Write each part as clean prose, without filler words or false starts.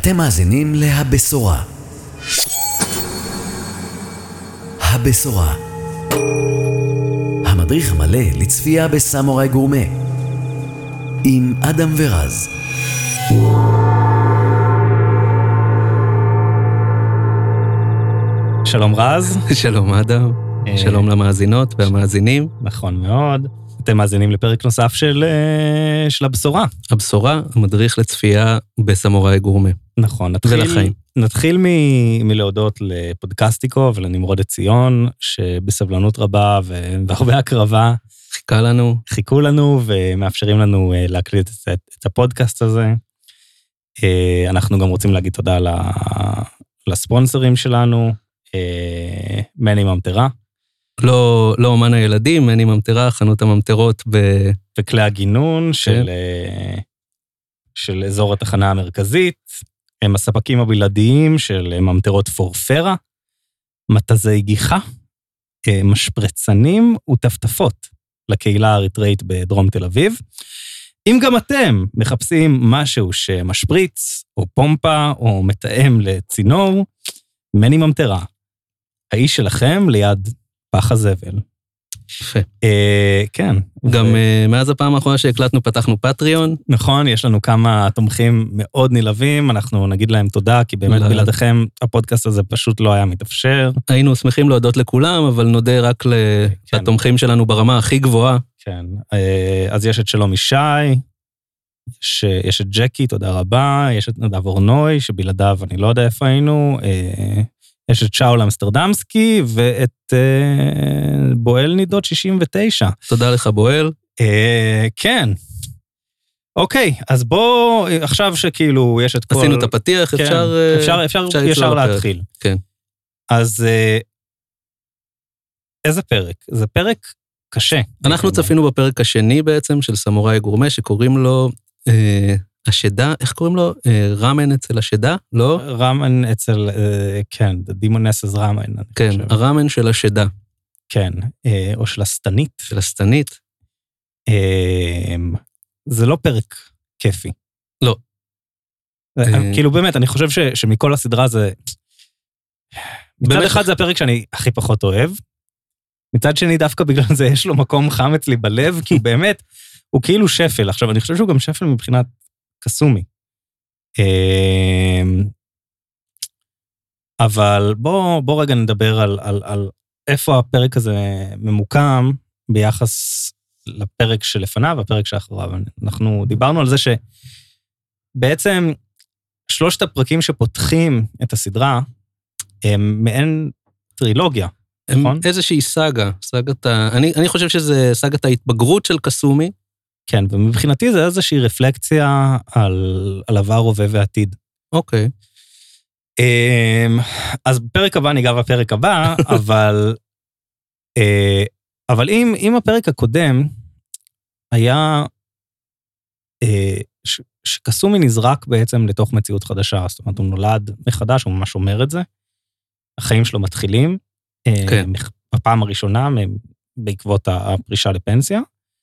אתם מאזינים להבשורה. הבשורה. המדריך המלא לצפייה בסמוראי גורמה. עם אדם ורז. שלום רז. שלום אדם. שלום למאזינות והמאזינים. נכון מאוד. אתם מאזינים לפרק נוסף של הבשורה. הבשורה, המדריך לצפייה בסמוראי גורמה. נכון. נתחיל מלהודות לפודקאסטיקו ולנמרוד ציון, שבסבלנות רבה והרבה הקרבה חיכו לנו ומאפשרים לנו להקליט את הפודקאסט הזה. אנחנו גם רוצים להגיד תודה לספונסרים שלנו, מני ממטרה. לא אומן הילדים, מני ממטרה, חנות הממטרות וכלי הגינון של אזור התחנה המרכזית, הם הספקים הבלעדיים של ממטרות פורפרה, מטזי גיחה, משפרצנים וטפטפות לקהילה האריתראית בדרום תל אביב. אם גם אתם מחפשים משהו שמשפריץ או פומפה או מתאם לצינור, מני ממטרה, האיש שלכם ליד פח הזבל. יפה. כן. גם מאז הפעם האחרונה שהקלטנו פתחנו פטריון. נכון, יש לנו כמה תומכים מאוד נלהבים, אנחנו נגיד להם תודה, כי באמת בלעדיכם הפודקאסט הזה פשוט לא היה מתאפשר. היינו שמחים להודות לכולם, אבל נודה רק לתומכים שלנו ברמה הכי גבוהה. כן, אז יש את שלום ישי, יש את ג'קי, תודה רבה, יש את נדב אורנוי, שבלעדיו אני לא יודע איפה היינו, יש את שאול אמסטרדמסקי, ואת בועל נידות 69. תודה לך בועל. כן. אוקיי, אז בוא, עכשיו שכאילו יש את כל... עשינו את הפתיח, אפשר ישר להתחיל. כן. אז איזה פרק? זה פרק קשה. אנחנו צפינו בפרק השני בעצם של סמוראי גורמה, שקוראים לו... השדה, איך קוראים לו? רמן אצל השדה? לא? רמן אצל, כן, The Demoness's Ramen. כן, הרמן של השדה. כן, או של הסתנית. של הסתנית. זה לא פרק כיפי. לא. כאילו באמת, אני חושב שמכל הסדרה זה... מצד אחד זה הפרק שאני הכי פחות אוהב, מצד שני דווקא בגלל זה יש לו מקום חם אצלי בלב, כי הוא באמת, הוא כאילו שפל. עכשיו, אני חושב שהוא גם שפל מבחינת קסומי. אבל בוא רגע נדבר על איפה הפרק הזה ממוקם ביחס לפרק שלפניו והפרק שאחריו. אנחנו דיברנו על זה שבעצם שלושת הפרקים שפותחים את הסדרה הם מעין טרילוגיה, נכון? איזושהי סאגה, אני חושב שזה סאגת ההתבגרות של קסומי, כן, ומבחינתי זה איזושהי רפלקציה על עבר, הווה ועתיד. אוקיי. אז בפרק הבא ניגע בפרק הבא, אבל אם הפרק הקודם היה שקסומי נזרק בעצם לתוך מציאות חדשה, זאת אומרת, הוא נולד מחדש, הוא ממש אומר את זה, החיים שלו מתחילים, כן. בפעם הראשונה, בעקבות הפרישה לפנסיה,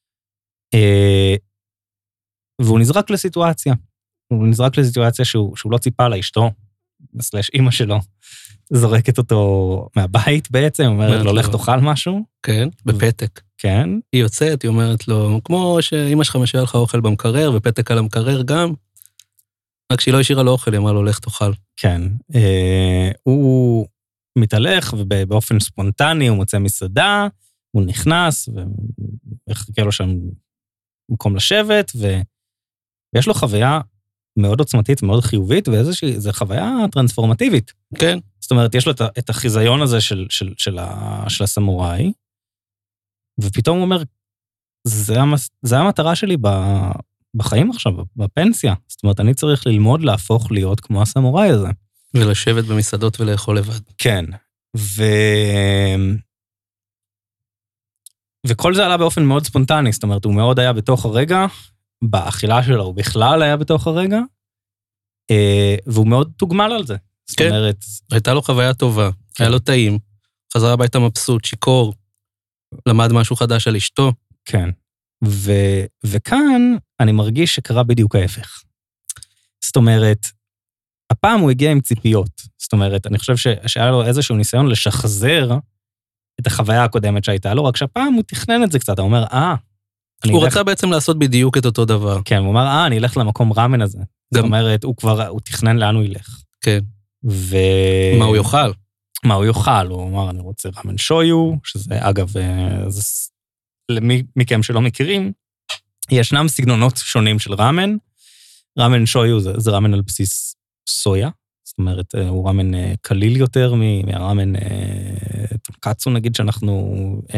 והוא נזרק לסיטואציה. הוא נזרק לסיטואציה שהוא לא ציפה לה, אשתו, סלש אמא שלו, זורקת אותו מהבית בעצם, אומרת לו, לך תאכל משהו. כן, בפתק. כן. היא יוצאת, היא אומרת לו, כמו שאמא שלך משאיר לך אוכל במקרר, ופתק על המקרר גם, רק שהיא לא השאירה לו אוכל, היא אמרה לו, לך תאכל. כן. הוא מתהלך, ובאופן ספונטני הוא מוצא מסעדה, הוא נכנס, ומחכה לו שם מקום לשבת, ויש לו חוויה מאוד עוצמתית, מאוד חיובית, זו חוויה טרנספורמטיבית. כן. זאת אומרת, יש לו את החיזיון הזה של הסמוראי, ופתאום הוא אומר, זה המטרה שלי בחיים עכשיו, בפנסיה. זאת אומרת, אני צריך ללמוד להפוך להיות כמו הסמוראי הזה. ולשבת במסעדות ולאכול לבד. כן. וכל זה עלה באופן מאוד ספונטני, זאת אומרת, הוא מאוד היה בתוך הרגע, באכילה שלו הוא בכלל היה בתוך הרגע, והוא מאוד תוגמל על זה. זאת אומרת... הייתה לו חוויה טובה, היה לו טעים, חזר הביתה מבסוט, שיקור, למד משהו חדש על אשתו. כן. וכאן אני מרגיש שקרה בדיוק ההפך. זאת אומרת, הפעם הוא הגיע עם ציפיות. זאת אומרת, אני חושב שהיה לו איזשהו ניסיון לשחזר את החוויה הקודמת שהייתה לו, רק שהפעם הוא תכנן את זה קצת, הוא אומר, הוא רצה בעצם לעשות בדיוק את אותו דבר. כן, הוא אמר, אני אלך למקום ראמן הזה. זאת אומרת, הוא תכנן לאן הוא ילך. כן. מה הוא יאכל? מה הוא יאכל, הוא אמר, אני רוצה ראמן שויו, שזה אגב, למי מכם שלא מכירים, ישנם סגנונות שונים של ראמן. ראמן שויו זה ראמן על בסיס סויה, זאת אומרת, הוא ראמן קליל יותר מהראמן טונקצו, נגיד, שאנחנו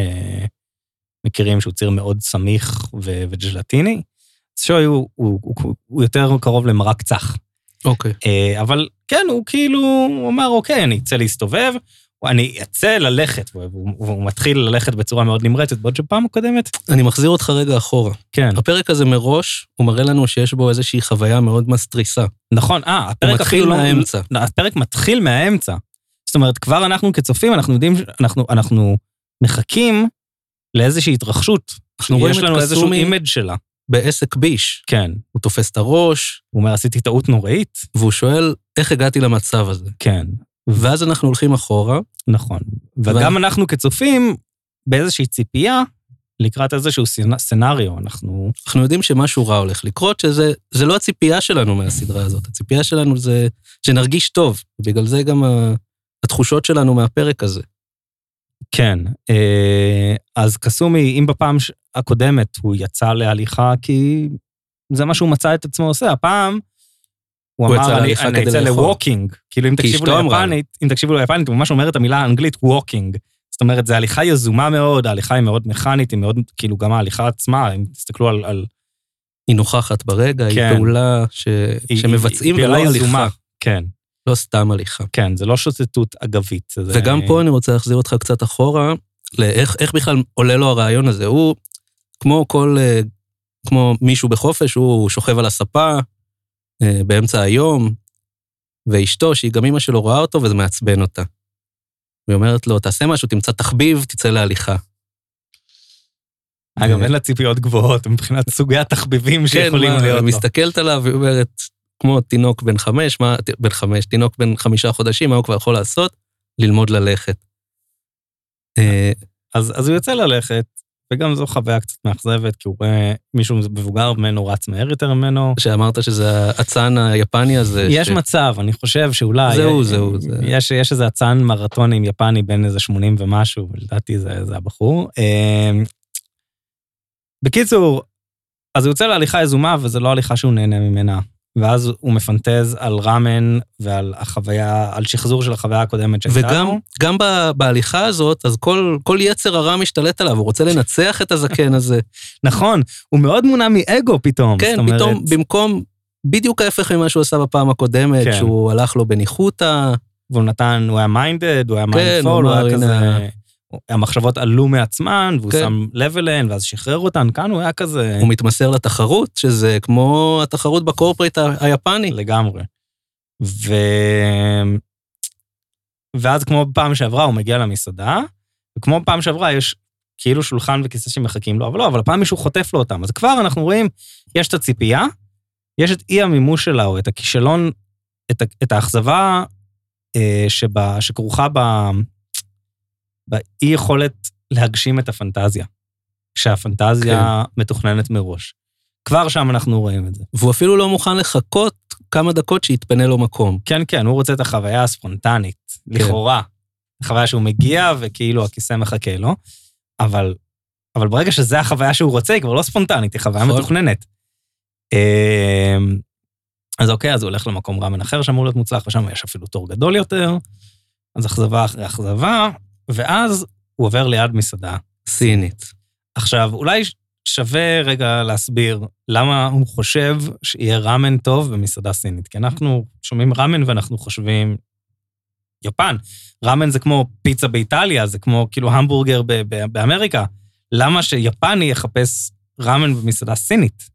מכירים שהוא ציר מאוד סמיך וג'לטיני. שויו הוא יותר קרוב למרק צח. אוקיי. אבל כן, הוא כאילו, הוא אומר, אוקיי, אני אצא להסתובב, אני אצא ללכת, והוא מתחיל ללכת בצורה מאוד נמרצת, בעוד שפעם הקודמת. אני מחזיר אותך רגע אחורה. כן. הפרק הזה מראש, הוא מראה לנו שיש בו איזושהי חוויה מאוד מסטריסה. נכון, הפרק מתחיל מהאמצע. הפרק מתחיל מהאמצע. זאת אומרת, כבר אנחנו כצופים, אנחנו יודעים, אנחנו מחכים לאיזושהי התרחשות. אנחנו רואים יש לנו איזשהו אימג' שלה. בעסק ביש. כן. הוא תופס את הראש. הוא אומר, עשיתי טעות נוראית. והוא שואל, איך הגעתי למצב הזה? כן. ואז אנחנו הולכים אחורה. נכון. וגם אנחנו כצופים, באיזושהי ציפייה, לקראת איזשהו סנריו, אנחנו יודעים שמשהו רע הולך לקרות, שזה לא הציפייה שלנו מהסדרה הזאת. הציפייה שלנו זה שנרגיש טוב. ובגלל זה גם התחושות שלנו מהפרק הזה. כן. אז קסומי, אם בפעם הקודמת הוא יצא להליכה, כי זה מה שהוא מצא את עצמו עושה. הפעם הוא אמר, אני אצא לווקינג. כאילו, אם תקשיבו ליפנית, הוא ממש אומר את המילה האנגלית, ווקינג. זאת אומרת, זה הליכה יזומה מאוד, ההליכה היא מאוד מכנית, היא מאוד, כאילו, גם ההליכה עצמה, אם תסתכלו על היא נוכחת ברגע, היא פעולה שמבצעים ולא הליכה. כן. לא סתם הליכה. כן, זה לא שוטטות אגבית. וגם פה אני רוצה להחזיר אותך קצת אחורה, לאיך בכלל עולה לו הרעיון הזה. הוא, כמו מישהו בחופש, הוא שוכב על הספה, באמצע היום, ואשתו, שהיא גם אמא שלו רואה אותו, וזה מעצבן אותה. והיא אומרת לו, תעשה משהו, תמצא תחביב, תצא להליכה. אגב, אין לה ציפיות גבוהות, מבחינת סוגי התחביבים שיכולים להיות לו. מסתכלת עליו, והיא אומרת, כמו תינוק בן 5, תינוק בן 5 חודשים, מה הוא כבר יכול לעשות? ללמוד ללכת. אז הוא יוצא ללכת, וגם זו חוויה קצת מאכזבת, כי הוא רואה מישהו מבוגר ממנו, רץ מהר יותר ממנו. שאמרת שזה הצען היפני הזה. יש מצב, אני חושב שאולי זהו. יש איזה הצען מרתוני עם יפני בין איזה 80 ומשהו, ולדעתי זה הבחור. בקיצור, אז הוא יוצא להליכה יזומה, וזה לא הליכה שהוא נהנה ממנה. ואז הוא מפנטז על ראמן ועל החוויה, על שחזור של החוויה הקודמת שהייתה. וגם בהליכה הזאת, אז כל יצר הרע משתלט עליו, הוא רוצה לנצח את הזקן הזה. נכון, הוא מאוד מונע מאגו פתאום. כן, פתאום במקום, בדיוק ההפך ממה שהוא עשה בפעם הקודמת, שהוא הלך לו בניחותא. והוא היה מיינדד, הוא היה מיינדפול, הוא היה כזה המחשבות עלו מעצמן, והוא שם לב אליהן, ואז שחרר אותן, כאן הוא היה כזה הוא מתמסר לתחרות, שזה כמו התחרות בקורפרייט היפני. לגמרי. ואז כמו פעם שעברה, הוא מגיע למסעדה, וכמו פעם שעברה, יש כאילו שולחן וכיסא שמחכים לו, אבל לא, אבל הפעם מישהו חוטף לו אותם. אז כבר אנחנו רואים, יש את הציפייה, יש את אי המימוש שלה, או את הכישלון, את האכזבה שכרוכה באי יכולת להגשים את הפנטזיה, שהפנטזיה מתוכננת מראש. כבר שם אנחנו רואים את זה. והוא אפילו לא מוכן לחכות כמה דקות שיתפנה לו מקום. כן, הוא רוצה את החוויה הספונטנית, לכאורה. החוויה שהוא מגיע וכאילו הכיסא מחכה לו, אבל ברגע שזה החוויה שהוא רוצה, היא כבר לא ספונטנית, היא חוויה מתוכננת. אז אוקיי, אז הוא הולך למקום ראמן אחר שאמור להיות מוצלח, ושם יש אפילו תור גדול יותר, אז אכזבה אחרי אכזבה, ואז הוא עובר ליד מסעדה. סינית. עכשיו, אולי שווה רגע להסביר למה הוא חושב שיהיה ראמן טוב במסעדה סינית, כי אנחנו שומעים ראמן ואנחנו חושבים יפן. ראמן זה כמו פיצה באיטליה, זה כמו כאילו המבורגר באמריקה. למה שיפני יחפש ראמן במסעדה סינית?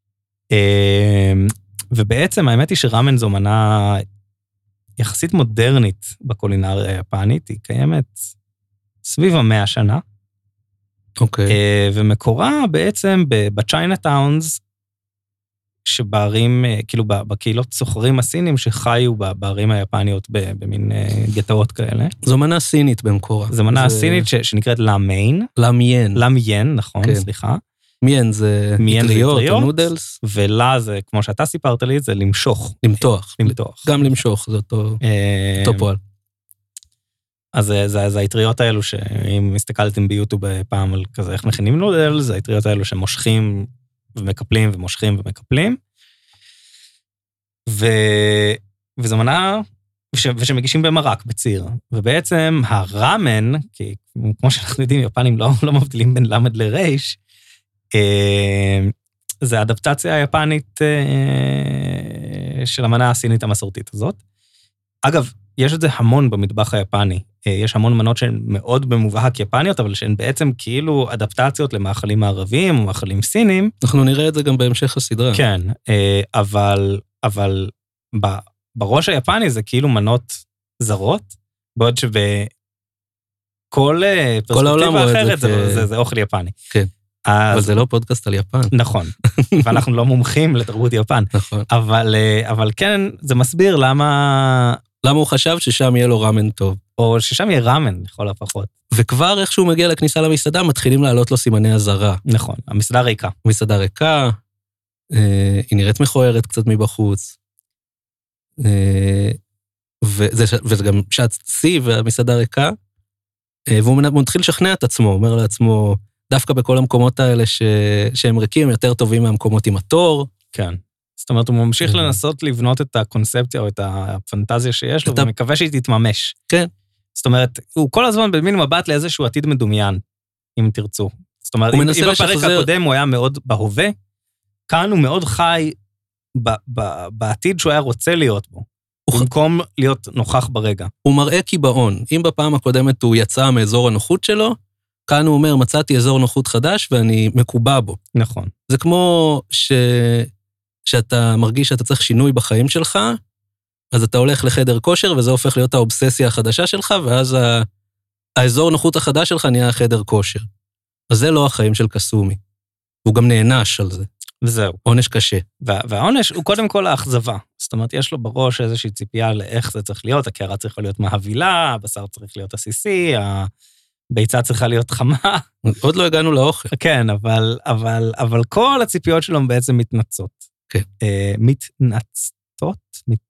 ובעצם האמת היא שראמן זו מנה יחסית מודרנית בקולינריה היפנית, היא קיימת סביב 100 שנה. אוקיי. ומקורה בעצם בצ'יינאטאונס, שבערים, כאילו בקהילות סוחרים הסינים שחיו בערים היפניות במין גטאות כאלה. זו מנה סינית במקורה. זו מנה סינית שנקראת לאמיין. לאמיין. לאמיין, נכון, סליחה. מיין זה מטריות או נודלס. ולה זה, כמו שאתה סיפרת לי, זה למשוך. למתוח. גם למשוך, זה אותו פועל. אז זה האטריות האלו שאם הסתכלתם ביוטיוב פעם על כזה איך מכינים נודל, זה האטריות האלו שמושכים ומקפלים ומושכים ומקפלים. וזו מנה ושמגישים במרק, בציר. ובעצם הראמן, כי כמו שאנחנו יודעים, יפנים לא מבדילים בין למד לרייש, זה האדפטציה היפנית של המנה הסינית המסורתית הזאת. אגב, יש את זה המון במטבח היפני. יש המון מנות שהן מאוד במובהק יפניות, אבל שהן בעצם כאילו אדפטציות למאכלים מערביים או מאכלים סינים. אנחנו נראה את זה גם בהמשך הסדרה. כן, אבל בראש היפני זה כאילו מנות זרות, בעוד שבכל פרספקטיבה אחרת זה אוכל יפני. כן. אבל זה לא פודקאסט על יפן. נכון, ואנחנו לא מומחים לתרבות יפן. נכון. אבל כן, זה מסביר למה הוא חשב ששם יהיה לו ראמן טוב. או ששם יהיה ראמן, לכל הפחות. וכבר איך שהוא מגיע לכניסה למסעדה, מתחילים לעלות לו סימני הזרה. נכון, המסעדה ריקה. המסעדה ריקה, היא נראית מכוערת קצת מבחוץ. וזה גם שעת שיא והמסעדה ריקה, והוא מתחיל לשכנע את עצמו, אומר לעצמו, דווקא בכל המקומות האלה שהם ריקים, הם יותר טובים מהמקומות עם התור. כן. זאת אומרת, הוא ממשיך לנסות לבנות את הקונספציה או את הפנטזיה שיש לו, ומקווה שהיא תתממש. כן. זאת אומרת, הוא כל הזמן במין מבט לאיזשהו עתיד מדומיין, אם תרצו. זאת אומרת, אם בפרק הקודם הוא היה מאוד בהווה, כאן הוא מאוד חי בעתיד שהוא היה רוצה להיות בו, במקום להיות נוכח ברגע. הוא מראה קיבעון. אם בפעם הקודמת הוא יצא מאזור הנוחות שלו, כאן הוא אומר, מצאתי אזור נוחות חדש ואני מקובע בו. נכון. זה כמו שאתה מרגיש שאתה צריך שינוי בחיים שלך, אז אתה הולך לחדר כושר, וזה הופך להיות האובססיה החדשה שלך, ואז האזור נוחות החדש שלך נהיה חדר כושר. אז זה לא החיים של קסומי. הוא גם נענש על זה. וזהו. עונש קשה. והעונש הוא קודם כל האכזבה. זאת אומרת, יש לו בראש איזושהי ציפייה לאיך זה צריך להיות, הקערה צריכה להיות מהבילה, הבשר צריך להיות עסיסי, הביצה צריכה להיות חמה. עוד לא הגענו לאוכל. כן, אבל כל הציפיות שלו בעצם מתנצות. כן. מתנצות?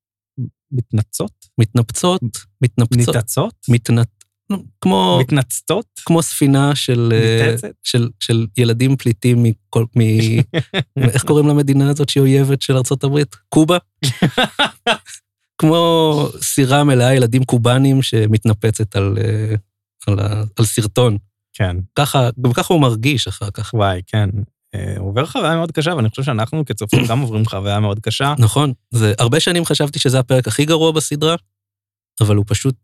מתנפצות? ניתצות? כמו... מתנצתות? כמו ספינה של ילדים פליטים איך קוראים למדינה הזאת שהיא אויבת של ארצות הברית? קובה? כמו סירה מלאה ילדים קובנים שמתנפצת על סרטון. כן. ככה הוא מרגיש אחר כך. וואי, כן. הוא עובר חוויה מאוד קשה, ואני חושב שאנחנו כצופים גם עוברים חוויה מאוד קשה. נכון. הרבה שנים חשבתי שזה הפרק הכי גרוע בסדרה, אבל הוא פשוט...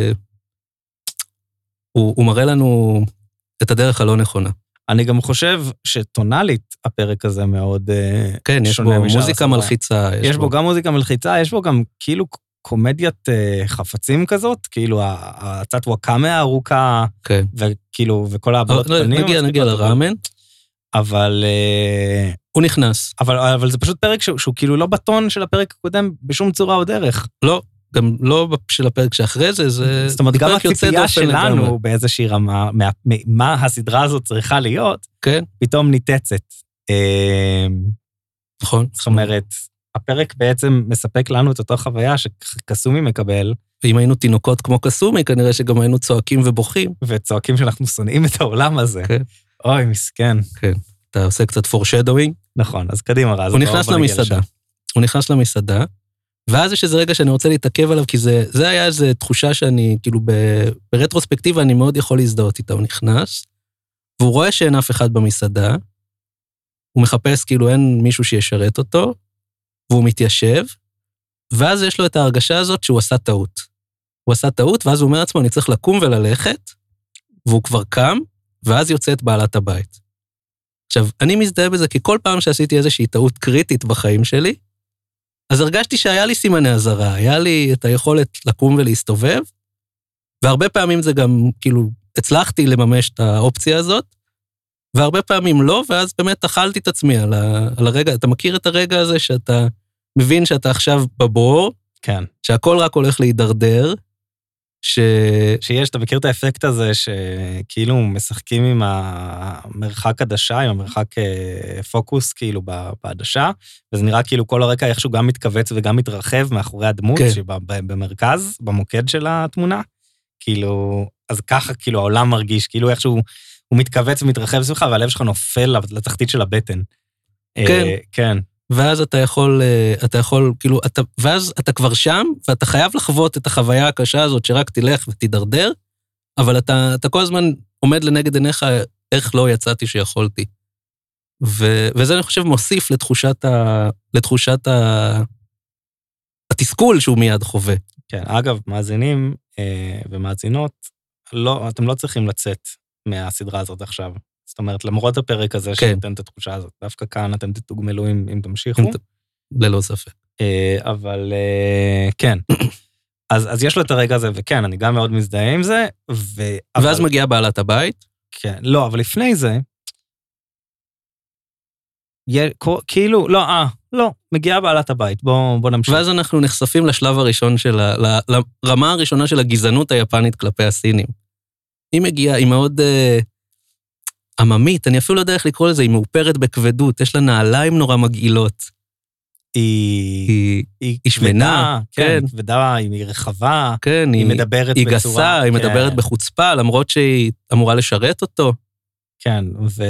הוא מראה לנו את הדרך הלא נכונה. אני גם חושב שטונלית הפרק הזה מאוד כן, יש בו מוזיקה מלחיצה. יש בו גם מוזיקה מלחיצה, יש בו גם כאילו קומדיית חפצים כזאת, כאילו הצעת וואקאמה הארוכה, וכאילו, וכל הבלות פנים. נגיע לראמן. אבל... הוא נכנס. אבל זה פשוט פרק שהוא כאילו לא בטון של הפרק הקודם בשום צורה או דרך. לא. גם לא של הפרק שאחרי זה, זאת אומרת, גם הציפייה שלנו באיזושהי רמה, מה הסדרה הזאת צריכה להיות, כן. פתאום ניתצת. נכון. זאת אומרת, הפרק בעצם מספק לנו את אותו חוויה שקסומי מקבל. ואם היינו תינוקות כמו קסומי, כנראה שגם היינו צועקים ובוכים. וצועקים שאנחנו שונאים את העולם הזה. כן. אוי, מסכן. כן. אתה עושה קצת foreshadowing. נכון, אז קדימה רז. הוא נכנס למסעדה. ואז יש איזה רגע שאני רוצה להתעכב עליו, כי זה היה איזו תחושה שאני, כאילו ברטרוספקטיבה אני מאוד יכול להזדהות איתה. הוא נכנס, והוא רואה שאין אף אחד במסעדה, הוא מחפש כאילו אין מישהו שישרת אותו, והוא מתיישב, ואז יש לו את ההרגשה הזאת שהוא עשה טעות. הוא עשה טעות, ואז הוא אומר לעצמו, אני צריך לקום וללכת, והוא כבר קם, ואז יוצאת בעלת הבית. עכשיו, אני מזדהה בזה, כי כל פעם שעשיתי איזושהי טעות קריטית בחיים שלי, אז הרגשתי שהיה לי סימני הזרה, היה לי את היכולת לקום ולהסתובב, והרבה פעמים זה גם, כאילו, הצלחתי לממש את האופציה הזאת, והרבה פעמים לא, ואז באמת אכלתי את עצמי על הרגע, אתה מכיר את הרגע הזה שאתה מבין שאתה עכשיו בבור, כן. שהכל רק הולך להידרדר, שיש, אתה מכיר את האפקט הזה שכאילו משחקים עם המרחק עדשה, עם המרחק פוקוס כאילו בעדשה, וזה נראה כאילו כל הרקע איכשהו גם מתכווץ וגם מתרחב מאחורי הדמות כן. שבמרכז, במוקד של התמונה, כאילו, אז ככה כאילו העולם מרגיש, כאילו איכשהו הוא מתכווץ ומתרחב סביבך, והלב שלך נופל לתחתית של הבטן. כן. כן. ואז אתה יכול, כאילו, ואז אתה כבר שם, ואתה חייב לחוות את החוויה הקשה הזאת, שרק תלך ותדרדר, אבל אתה כל הזמן עומד לנגד עיניך, איך לא יצאתי שיכולתי. וזה אני חושב מוסיף לתחושת התסכול שהוא מיד חווה. כן, אגב, מאזינים ומאזינות, אתם לא צריכים לצאת מהסדרה הזאת עכשיו. זאת אומרת, למרות הפרק הזה שנותן את התחושה הזאת, דווקא כאן אתם תתוגמלו אם תמשיכו. ללא ספק. אבל כן. אז יש לו את הרגע הזה, וכן, אני גם מאוד מזדהה עם זה. ואז מגיעה בעלת הבית? כן, לא, אבל לפני זה, כאילו, לא, מגיעה בעלת הבית, בוא נמשיך. ואז אנחנו נחשפים לשלב הראשון לרמה הראשונה של הגזענות היפנית כלפי הסינים. היא מגיעה, היא מאוד עממית, אני אפילו לא יודע איך לקרוא לזה, היא מאופרת בכבדות, יש לה נעליים נורא מגעילות. היא שמנה, כן, כבדה, היא רחבה, כן, היא מדברת היא בצורה... גסה, היא מדברת בחוצפה, למרות שהיא אמורה לשרת אותו. כן,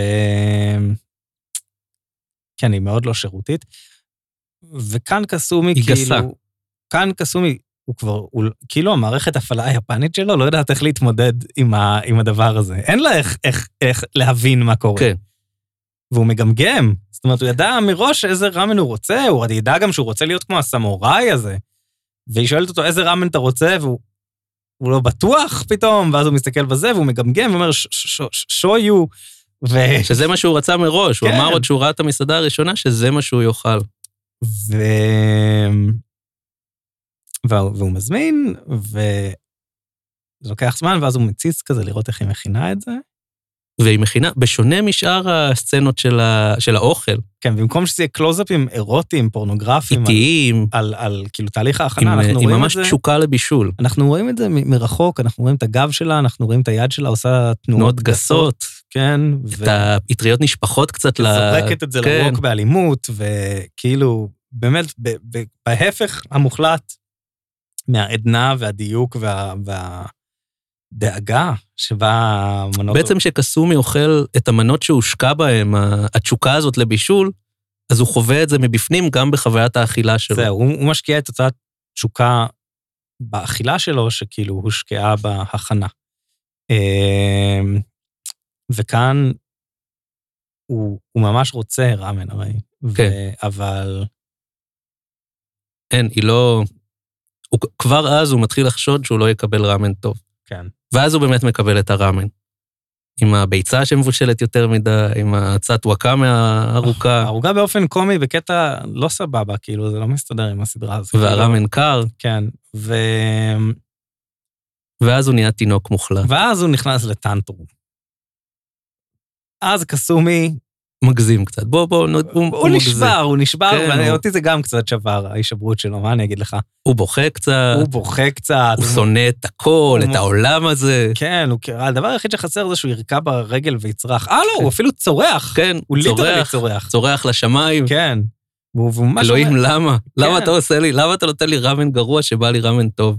כן, היא מאוד לא שירותית. וכאן קסומי, היא גסה. כאן קסומי, הוא כבר, כאילו המערכת הפעלה היפנית שלו, לא יודעת איך להתמודד עם הדבר הזה. אין לה איך להבין מה קורה. כן. והוא מגמגם. זאת אומרת, הוא ידע מראש איזה רמן הוא רוצה, הוא ידע גם שהוא רוצה להיות כמו הסמוראי הזה. והיא שואלת אותו, איזה רמן אתה רוצה? והוא לא בטוח פתאום, ואז הוא מסתכל בזה, והוא מגמגם, ואומר, show you. שזה מה שהוא רצה מראש, הוא אמר עוד שהוא ראה את המסעדה הראשונה, שזה מה שהוא יאכל. והוא מזמין, וזה לוקח זמן, ואז הוא מציץ כזה לראות איך היא מכינה את זה. והיא מכינה, בשונה משאר הסצנות של האוכל. כן, במקום שזה יהיה קלוזאפים אירוטיים, פורנוגרפיים, איטיים, על כאילו תהליך ההכנה, אנחנו רואים את זה. היא ממש תשוקה לבישול. אנחנו רואים את זה מרחוק, אנחנו רואים את הגב שלה, אנחנו רואים את היד שלה, עושה תנועות גסות. כן. את הפטריות נשפחות קצת זורקת את זה לרוק באלימות, וכאילו, באמת, בהפך המוחלט, מהעדנה והדיוק והדאגה שבה המנות... בעצם שקסומי אוכל את המנות שהושקע בהם, התשוקה הזאת לבישול, אז הוא חווה את זה מבפנים גם בחוויית האכילה שלו. זהו, הוא משקיע את אותה תשוקה באכילה שלו, שכאילו הושקעה בהכנה. וכאן הוא ממש רוצה רמן הרי. כן. אבל... אין, היא לא... כבר אז הוא מתחיל לחשוד שהוא לא יקבל רמן טוב. כן. ואז הוא באמת מקבל את הרמן. עם הביצה שמבושלת יותר מדי, עם הצעת וואקאמה הארוכה. הארוכה באופן קומי, בקטע לא סבבה, כאילו, זה לא מסתדר עם הסדרה הזאת. והרמן קר. כן, ואז הוא נהיה תינוק מוחלט. ואז הוא נכנס לטנטרום. אז קסומי... מגזים קצת. הוא נשבר, ואותי זה גם קצת שבר, ההישברות שלו, מה אני אגיד לך? הוא בוכה קצת. הוא שונא את הכל, את העולם הזה. כן, הדבר היחיד שחסר זה שהוא ירקע ברגל ויצרח. לא, הוא אפילו צורח. כן, הוא ליטרלי צורח. צורח לשמיים. כן. אלוהים, למה? למה אתה עושה לי? למה אתה נותן לי רמן גרוע שבא לי רמן טוב?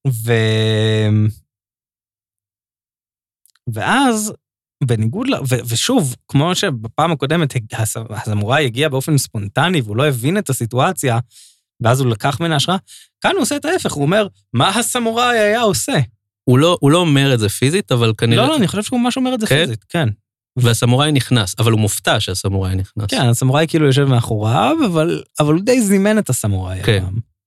ואז... בניגוד ושוב, כמו שבפעם הקודמת הסמוראי הגיע באופן ספונטני, והוא לא הבין את הסיטואציה, ואז הוא לקח מן ההשראה, כאן הוא עושה את ההפך, הוא אומר, מה הסמוראי היה עושה? הוא לא אומר את זה פיזית, אבל כנראה... לא, אני חושב שהוא ממש אומר את זה פיזית, כן. והסמוראי נכנס, אבל הוא מופתע שהסמוראי נכנס. כן, הסמוראי כאילו יושב מאחוריו, אבל הוא די זימן את הסמוראי. כן.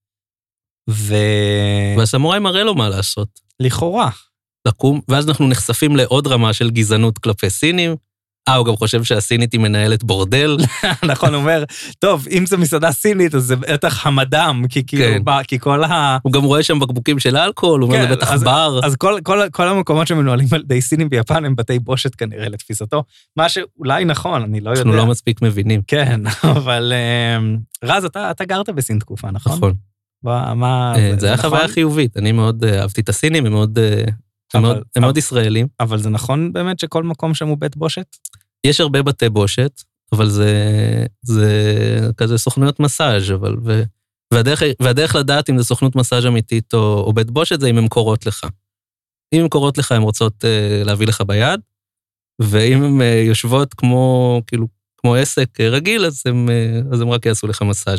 והסמוראי מראה לו מה לעשות. לכאורה. לקום, ואז אנחנו נחשפים לעוד רמה של גזענות כלפי סינים, הוא גם חושב שהסינית היא מנהלת בורדל. נכון, הוא אומר, טוב, אם זה מסעדה סינית, אז זה בטח המדם, כי כל הוא גם רואה שם בקבוקים של אלכוהול, הוא אומר, זה בטח בר. אז כל המקומות שמנוהלים על ידי סינים ביפן, הם בתי בושת כנראה לתפיסתו, מה שאולי נכון, אני לא יודע. אנחנו לא מספיק מבינים. כן, אבל רז, אתה גרת בסין תקופה, נכון? נכון. זה היה חוויה חיובית, אני מאוד אהבתי את הסינים, הם מאוד ישראלים. אבל זה נכון באמת שכל מקום שם הוא בית בושת? יש הרבה בתי בושת, אבל זה כזה סוכנויות מסאז' והדרך לדעת אם זה סוכנות מסאז' אמיתית או בית בושת, זה אם הן קורות לך. אם הן קורות לך, הן רוצות להביא לך ביד, ואם הן יושבות כמו עסק רגיל, אז הם רק יעשו לך מסאז'.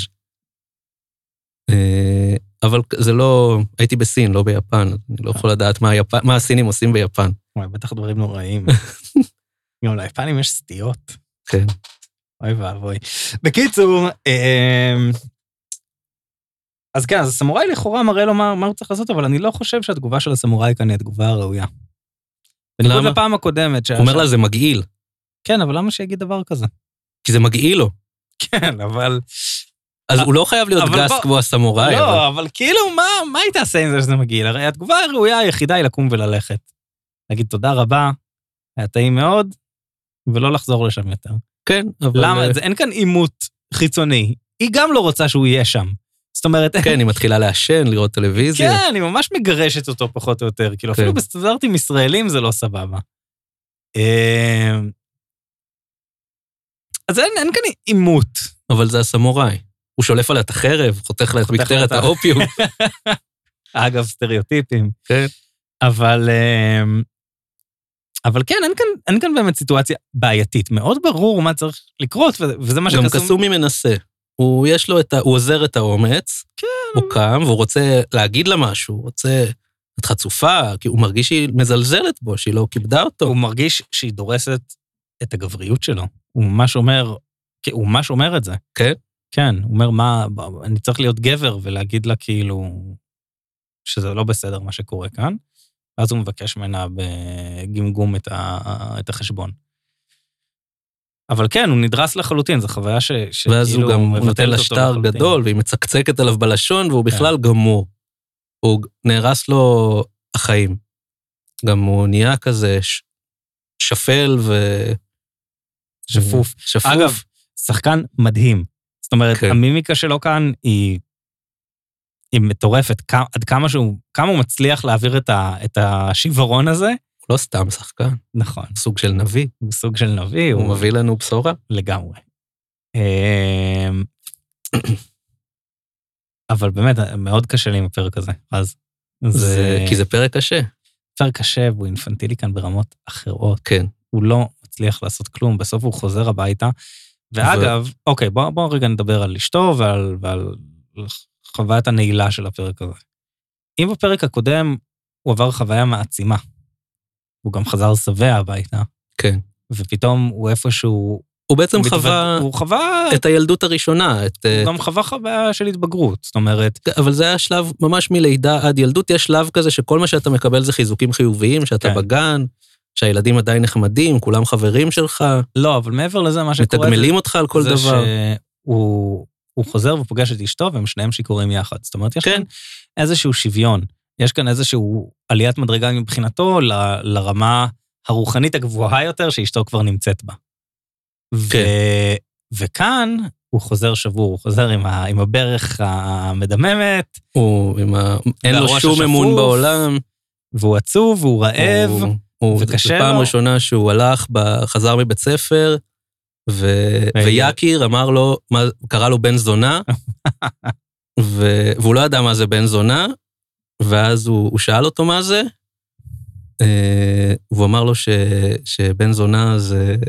אבל זה לא, הייתי בסין, לא ביפן, אני לא יכול לדעת מה הסינים עושים ביפן. בטח דברים נוראים. גם ליפנים יש סטיות. כן. אוי ואבוי. בקיצור, אז כן, אז הסמוראי לכאורה מראה לו מה הוא צריך לעשות, אבל אני לא חושב שהתגובה של הסמוראי כאן היא התגובה הראויה. בניגוד לפעם הקודמת. הוא אומר לה, זה מגעיל. כן, אבל למה שיגיד דבר כזה? כי זה מגעיל לו. כן, אבל... אז הוא לא חייב להיות גס כמו הסמוראי. לא, אבל כאילו, מה היא תעשה עם זה שזה מגעיל? הרי התגובה הראויה היחידה היא לקום וללכת. להגיד תודה רבה, היה טעים מאוד, ולא לחזור לשם יותר. כן, אבל... למה? אין כאן עימות חיצוני. היא גם לא רוצה שהוא יהיה שם. זאת אומרת... כן, היא מתחילה לעשן, לראות טלוויזיה. כן, היא ממש מגרשת אותו פחות או יותר. כאילו, אפילו בסטנדרטים ישראלים זה לא סבבה. אז אין כאן עימות. אבל זה הסמוראי. הוא שולף עליה את החרב, חותך לה את מקטרת האופיום. אגב, סטריאוטיפים. כן. אבל כן, אין כאן באמת סיטואציה בעייתית. מאוד ברור מה צריך לקרות, וזה מה שקסום... גם קסומי מנסה. הוא עוזר את האומץ, כן. הוא קם, והוא רוצה להגיד לה משהו, הוא רוצה את חצופה, כי הוא מרגיש שהיא מזלזלת בו, שהיא לא כיבדה אותו. הוא מרגיש שהיא דורסת את הגבריות שלו. הוא ממש אומר את זה. כן? כן, הוא אומר, אני צריך להיות גבר ולהגיד לה כאילו שזה לא בסדר מה שקורה כאן, ואז הוא מבקש ממנה בגמגום את החשבון. אבל כן, הוא נדרס לחלוטין, זו חוויה ואז הוא גם נותן לה שטר גדול, והיא מצקצקת עליו בלשון, והוא בכלל גמור. הוא נהרס לו החיים. גם הוא נהיה כזה שפל שפוף. אגב, שחקן מדהים. זאת אומרת, המימיקה שלו כאן היא מטורפת. עד כמה הוא מצליח להעביר את השיוורון הזה. הוא לא סתם שחקן. נכון. סוג של נביא. הוא סוג של נביא. הוא מביא לנו בשורה. לגמרי. אבל באמת, מאוד קשה לי עם הפרק הזה. כי זה פרק קשה. פרק קשה, והוא אינפנטילי כאן ברמות אחרות. כן. הוא לא מצליח לעשות כלום, בסוף הוא חוזר הביתה. ואגב, אוקיי, בואו רגע נדבר על אשתו ועל חוויית הנעילה של הפרק הזה. אם בפרק הקודם הוא עבר חוויה מעצימה, הוא גם חזר שבע הביתה. כן. ופתאום הוא איפשהו... הוא בעצם חווה את הילדות הראשונה. הוא גם חוויה של התבגרות, זאת אומרת... אבל זה היה שלב ממש מלידה עד ילדות, יש שלב כזה שכל מה שאתה מקבל זה חיזוקים חיוביים, שאתה בגן, שהילדים עדיין נחמדים, כולם חברים שלך. לא, אבל מעבר לזה מה שקורה... מתגמלים אותך על כל דבר. זה שהוא חוזר ופוגש את אשתו, והם שניהם שיכורים יחד. זאת אומרת, יש כאן איזשהו שוויון. יש כאן איזשהו עליית מדרגה מבחינתו לרמה הרוחנית הגבוהה יותר, שאשתו כבר נמצאת בה. וכאן הוא חוזר שבור, הוא חוזר עם הברך המדממת. אין לו שום אמון בעולם. והוא עצוב, והוא רעב. וקשה לו. פעם ראשונה שהוא חזר מבית ספר, ויקיר אמר לו, קרא לו בן זונה, והוא לא ידע מה זה בן זונה, ואז הוא שאל אותו מה זה, והוא אמר לו שבן זונה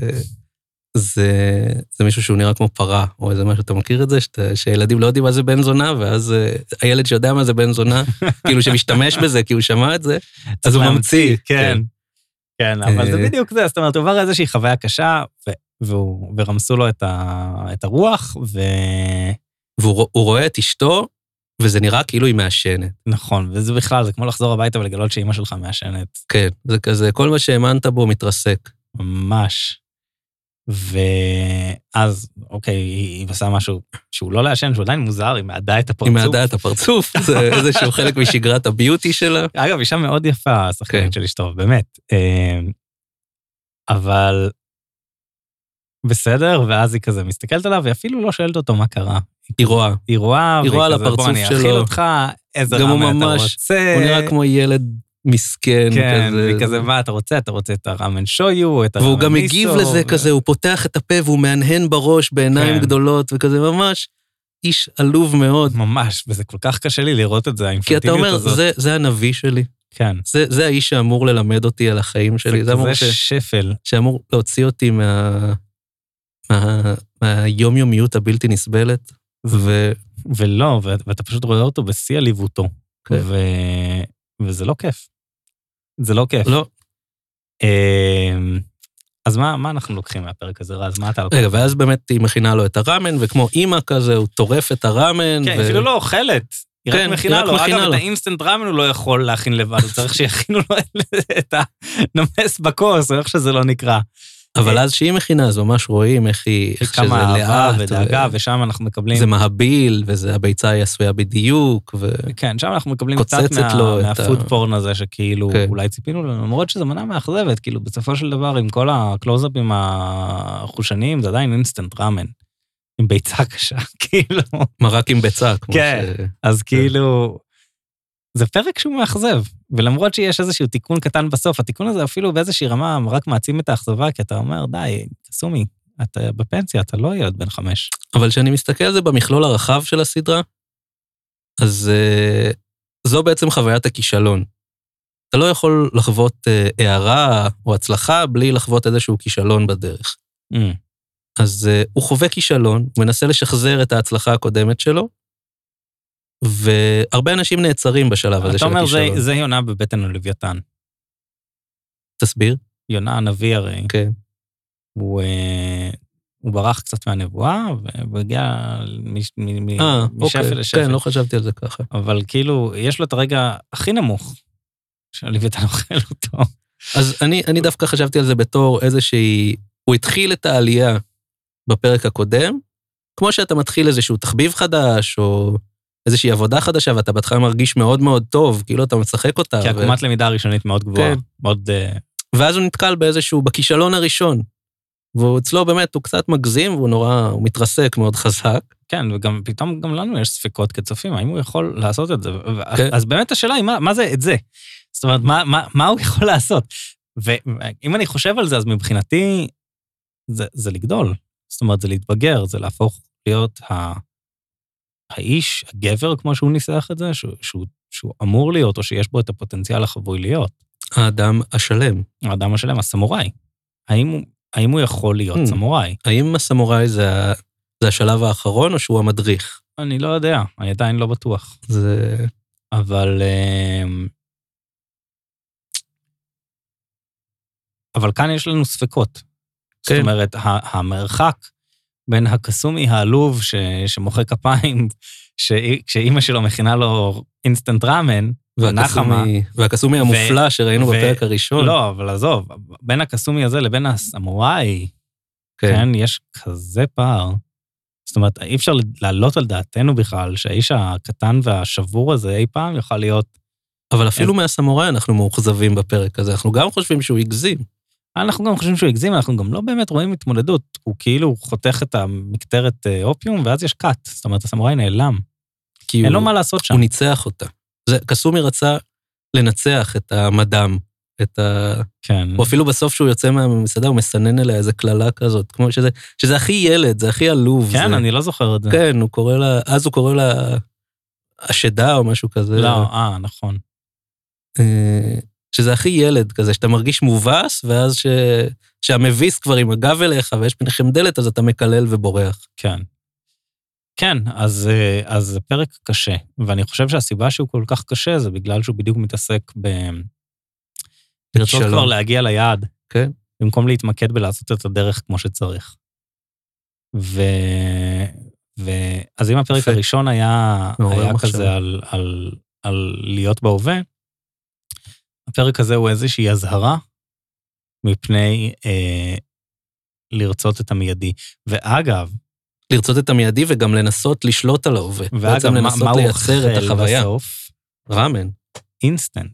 זה מישהו שהוא נראה כמו פרה, או איזה משהו, אתה מכיר את זה? שהילדים לא יודעים מה זה בן זונה, ואז הילד שיודע מה זה בן זונה, כאילו שמשתמש בזה, כי הוא שמע את זה, אז הוא ממציא. כן. כן, אבל זה בדיוק זה, זאת אומרת, הוא עבר איזושהי חוויה קשה, ורמסו לו את הרוח, והוא רואה את אשתו, וזה נראה כאילו היא מעשנת. נכון, וזה בכלל, זה כמו לחזור הביתה ולגלות שאמא שלך מעשנת. כן, זה כזה, כל מה שהאמנת בו מתרסק. ממש. ואז, אוקיי, היא עושה משהו שהוא לא לעשן, שהוא עדיין מוזר, היא מעדה את הפרצוף. היא מעדה את הפרצוף, זה איזשהו חלק משגרת הביוטי שלה. אגב, אישה מאוד יפה, השחקנית של אשתו, באמת. אבל בסדר, ואז היא כזה מסתכלת עליו, ואפילו לא שואלת אותו מה קרה. היא רואה. היא רואה על הפרצוף שלו. אני אכיל אותך, איזה ראמן אתה רוצה. הוא נראה כמו ילד מסכן. כן, וכזה, מה אתה רוצה? אתה רוצה את הראמן שויו, את הראמן והוא גם מגיב לזה כזה, הוא פותח את הפה, והוא מהנהן בראש בעיניים גדולות, וכזה ממש איש עלוב מאוד. ממש, וזה כל כך קשה לי לראות את זה, כי אתה אומר, זה הנביא שלי. כן. זה האיש שאמור ללמד אותי על החיים שלי. זה שפל. שאמור להוציא אותי מהיומיומיות הבלתי נסבלת. ולא, ואתה פשוט רואה אותו בשיא עליבותו. וזה לא כיף. זה לא כיף. לא. אז מה אנחנו לוקחים מהפרק הזה, רז? מה אתה לוקח? רגע, ואז באמת היא מכינה לו את הראמן, וכמו אימא כזה, הוא טורף את הראמן. כן, אפילו לא אוכלת. היא רק מכינה לו. אגב, את האינסטנט ראמן הוא לא יכול להכין לבד, הוא צריך שיכינו לו את הנמס בקורס, או איך שזה לא נקרא. אבל אז שהיא מכינה, אז ממש רואים איך שזה כמה אהבה ודאגה, ושם אנחנו מקבלים... זה מהביל, וזה הביצה היא עשויה בדיוק, כן, שם אנחנו מקבלים קצת מהפוד פורן הזה, שכאילו אולי ציפינו לו, למרות שזה מנה מאכזבת, כאילו בסופו של דבר, עם כל הקלוזאפים החושניים, זה עדיין אינסטנט ראמן, עם ביצה קשה, כאילו... מרק עם ביצה, כמו ש... כן, אז כאילו... זה פרק שהוא מאכזב, ולמרות שיש איזשהו תיקון קטן בסוף, התיקון הזה אפילו באיזושהי רמה רק מעצים את האכזבה, כי אתה אומר, די, קסומי, אתה בפנסיה, אתה לא ילד בן 5. אבל כשאני מסתכל על זה במכלול הרחב של הסדרה, אז זו בעצם חוויית הכישלון. אתה לא יכול לחוות הערה או הצלחה בלי לחוות איזשהו כישלון בדרך. אז הוא חווה כישלון, הוא מנסה לשחזר את ההצלחה הקודמת שלו, והרבה אנשים נעצרים בשלב הזה של הכישלון. אתה אומר, זה יונה בבטן הלוויתן. תסביר. יונה הנביא הרי. כן. הוא ברח קצת מהנבואה, והגיע משפל לשפל. כן, לא חשבתי על זה ככה. אבל כאילו, יש לו את הרגע הכי נמוך, שהלוויתן אוכל אותו. אז אני דווקא חשבתי על זה בתור איזושהי, הוא התחיל את העלייה בפרק הקודם, כמו שאתה מתחיל איזשהו תחביב חדש, או איזושהי עבודה חדשה, ואתה בהתחלה מרגיש מאוד מאוד טוב, כאילו אתה מצחק אותה. כי עקומת למידה הראשונית מאוד גבוהה. כן. מאוד... ואז הוא נתקל באיזשהו, בכישלון הראשון. והוא אצלו באמת, הוא קצת מגזים, והוא נורא, הוא מתרסק מאוד חזק. כן, וגם פתאום גם לנו יש ספקות כצופים, האם הוא יכול לעשות את זה? כן. אז באמת השאלה היא, מה זה את זה? זאת אומרת, מה הוא יכול לעשות? ואם אני חושב על זה, אז מבחינתי, זה לגדול. זאת אומרת, זה להתבגר, זה להפוך להיות האיש, הגבר, כמו שהוא ניסח את זה, שהוא אמור להיות, או שיש בו את הפוטנציאל החבוי להיות. האדם השלם. האדם השלם, הסמוראי. האם הוא יכול להיות סמוראי? האם הסמוראי זה השלב האחרון, או שהוא המדריך? אני לא יודע, אני עדיין לא בטוח. אבל כאן יש לנו ספקות. כן. זאת אומרת, המרחק בין הקסומי העלוב שמוחא כפיים, כשאימא שלו מכינה לו אינסטנט ראמן, והקסומי המופלא שראינו בפרק הראשון. לא, אבל עזוב, בין הקסומי הזה לבין הסמוראי, כן, יש כזה פער. זאת אומרת, אי אפשר לעלות על דעתנו בכלל, שהאיש הקטן והשבור הזה אי פעם יוכל להיות... אבל אפילו מהסמוראי אנחנו מאוכזבים בפרק הזה, אנחנו גם חושבים שהוא הגזים. אנחנו גם חושבים שהוא הגזים, אנחנו גם לא באמת רואים התמודדות. הוא כאילו חותך את המקטרת אופיום, ואז יש קאט. זאת אומרת, הסמוראי נעלם. אין לו מה לעשות שם. הוא ניצח אותה. קסומי רצה לנצח את המדם, כן. או אפילו בסוף שהוא יוצא מהמסעדה, הוא מסנן אליה איזה כללה כזאת, כמו שזה הכי ילד, זה הכי עלוב. כן, אני לא זוכר את זה. כן, אז הוא קורא לה השדה או משהו כזה. לא, נכון. שזה הכי ילד כזה, שאתה מרגיש מובס, ואז שהמביס כבר עם הגב אליך, ויש ביניכם דלת, אז אתה מקלל ובורח. כן. כן, אז זה פרק קשה, ואני חושב שהסיבה שהוא כל כך קשה, זה בגלל שהוא בדיוק מתעסק לרצות כבר להגיע ליעד, כן. במקום להתמקד בלעשות את הדרך כמו שצריך. אז אם הפרק הראשון היה כזה על להיות בהווה, הפרק הזה הוא איזושהי הזהרה, מפני לרצות את המיידי. ואגב, לרצות את המיידי וגם לנסות לשלוט על ההווה. ואגב, מה הוא לייצר את אוכל החוויה. בסוף? רמן. אינסטנט,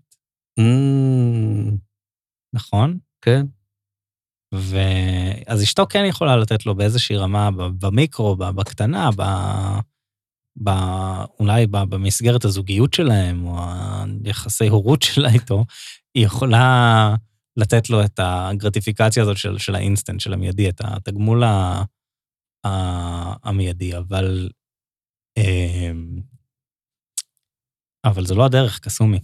נכון? כן. אז אשתו כן יכולה לתת לו באיזושהי רמה, במיקרו, בקטנה, אולי במסגרת הזוגיות שלהם, או היחסי הורות שלה איתו, היא יכולה לתת לו את הגרטיפיקציה הזאת של האינסטנט, של המיידי, את התגמול המיידי, אבל זה לא הדרך, קסומי.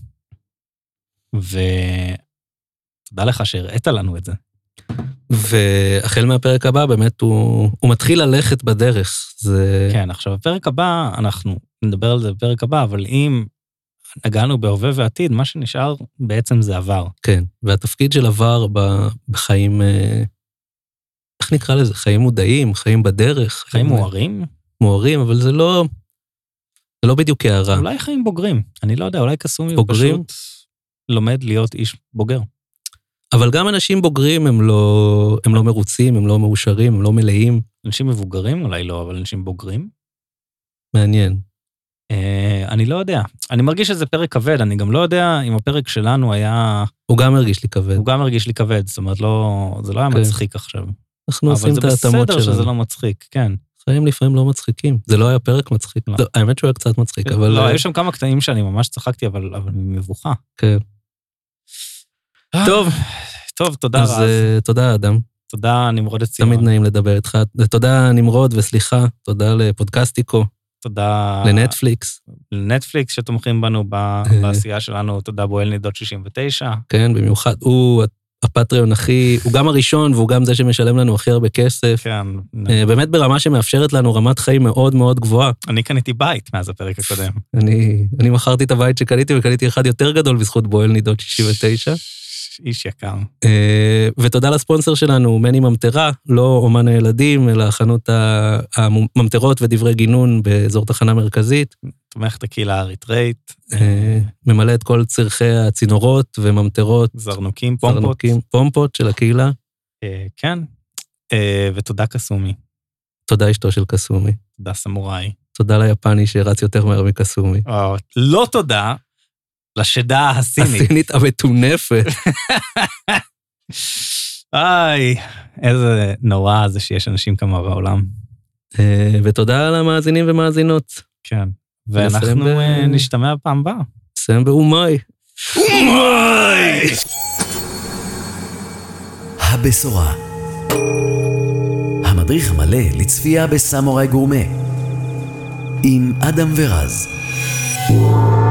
ותודה לך שהראית לנו את זה. והחל מהפרק הבא, באמת הוא מתחיל ללכת בדרך. כן, עכשיו, בפרק הבא, אנחנו נדבר על זה בפרק הבא, אבל אם נגענו בהווה ועתיד, מה שנשאר בעצם זה עבר. כן, והתפקיד של עבר בחיים, איך נקרא לזה? חיים מודעים, חיים בדרך. חיים מוארים? מוארים, אבל זה לא בדיוק הערה. אולי חיים בוגרים, אני לא יודע, אולי קסומי הוא בוגרים? פשוט לומד להיות איש בוגר. אבל גם אנשים בוגרים הם לא מרוצים, הם לא מאושרים, הם לא מלאים. אנשים מבוגרים אולי לא, אבל אנשים בוגרים? מעניין. אני לא יודע. אני מרגיש שזה פרק כבד, אני גם לא יודע אם הפרק שלנו היה... הוא גם הרגיש לי כבד. הוא גם הרגיש לי כבד, זאת אומרת, זה לא היה מצחיק עכשיו. אנחנו עושים את ההתאמות שלנו. אבל זה בסדר שזה לא מצחיק, כן. חיים לפעמים לא מצחיקים. זה לא היה פרק מצחיק. לא, האמת שהוא היה קצת מצחיק, אבל... לא, היו שם כמה קטעים שאני ממש צחקתי, אבל מבוכה. כן. טוב, תודה רז. אז תודה, אדם. תודה, נמרוד הציון. תמיד נעים לדבר איתך. תודה, נמרוד, וסליחה. תודה לפודקאסטיקו. תודה... לנטפליקס שתומכים בנו בעשייה שלנו. תודה בועל נידות 69. כן, במיוחד. הוא הפטריון הוא גם הראשון, והוא גם זה שמשלם לנו הכי הרבה כסף. כן. באמת ברמה שמאפשרת לנו רמת חיים מאוד מאוד גבוהה. אני קניתי בית מאז הפרק הקודם. אני מכרתי את הבית שקניתי, וקניתי אחד יותר גדול בזכות בועל נידות 69. איש יקר. ותודה לספונסר שלנו, מני ממטרה, לא אומן הילדים, אלא חנות הממטרות ודברי גינון באזור תחנה מרכזית. תומך את הקהילה האריתראית. ממלא את כל צרכי הצינורות וממטרות. זרנוקים, פומפות של הקהילה. כן. ותודה קסומי. תודה אשתו של קסומי. תודה סמוראי. תודה ליפני שרץ יותר מהר מקסומי. לא תודה. לשדה הסינית. הסינית המטונפת. איזה נורא זה שיש אנשים כמה בעולם. ותודה למאזינים ומאזינות. כן. ואנחנו נשתמע פעם הבאה. נסיים באומי. אומי! הבשורה. המדריך המלא לצפייה בסמוראי גורמה. עם אדם ורז.